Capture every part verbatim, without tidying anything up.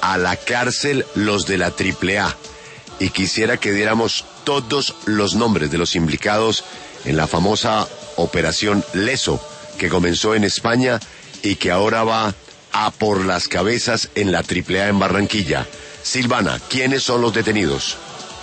a la cárcel los de la triple A. Y quisiera que diéramos todos los nombres de los implicados en la famosa Operación Leso, que comenzó en España y que ahora va a por las cabezas en la triple A en Barranquilla. Silvana, ¿quiénes son los detenidos?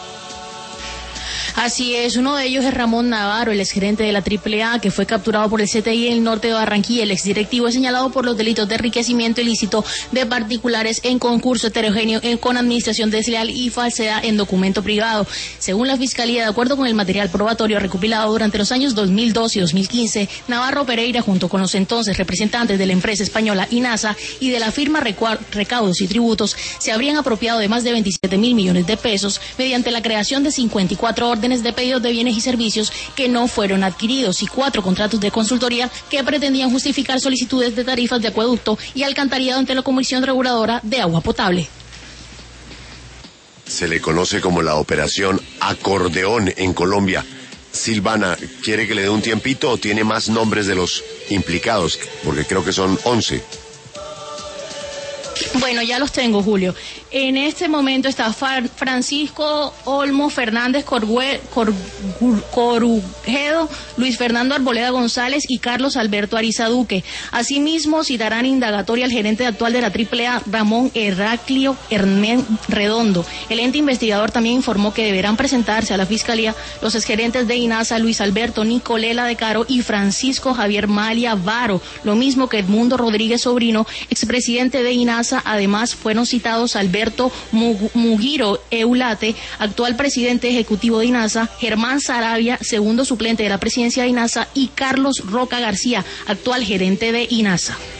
Así es, uno de ellos es Ramón Navarro, el exgerente de la triple A, que fue capturado por el C T I en el norte de Barranquilla. El exdirectivo es señalado por los delitos de enriquecimiento ilícito de particulares en concurso heterogéneo, en, con administración desleal y falsedad en documento privado. Según la Fiscalía, de acuerdo con el material probatorio recopilado durante los años dos mil doce y dos mil quince, Navarro Pereira, junto con los entonces representantes de la empresa española INASA y de la firma Recaudos y Tributos, se habrían apropiado de más de veintisiete mil millones de pesos mediante la creación de cincuenta y cuatro órdenes de pedidos de bienes y servicios que no fueron adquiridos y cuatro contratos de consultoría que pretendían justificar solicitudes de tarifas de acueducto y alcantarillado ante la Comisión Reguladora de Agua Potable. Se le conoce como la Operación Acordeón en Colombia. Silvana, ¿quiere que le dé un tiempito o tiene más nombres de los implicados? Porque creo que son once. Bueno, ya los tengo, Julio. En este momento está Francisco Olmo Fernández Corgue, Cor, Corujedo, Luis Fernando Arboleda González y Carlos Alberto Ariza Duque. Asimismo, citarán indagatoria al gerente actual de la triple A, Ramón Heraclio Hernán Redondo. El ente investigador también informó que deberán presentarse a la Fiscalía los exgerentes de INASA, Luis Alberto Nicolela de Caro y Francisco Javier Malia Varo, lo mismo que Edmundo Rodríguez Sobrino, expresidente de INASA. Además, fueron citados Alberto Mugiro Eulate, actual presidente ejecutivo de INASA, Germán Sarabia, segundo suplente de la presidencia de INASA, y Carlos Roca García, actual gerente de INASA.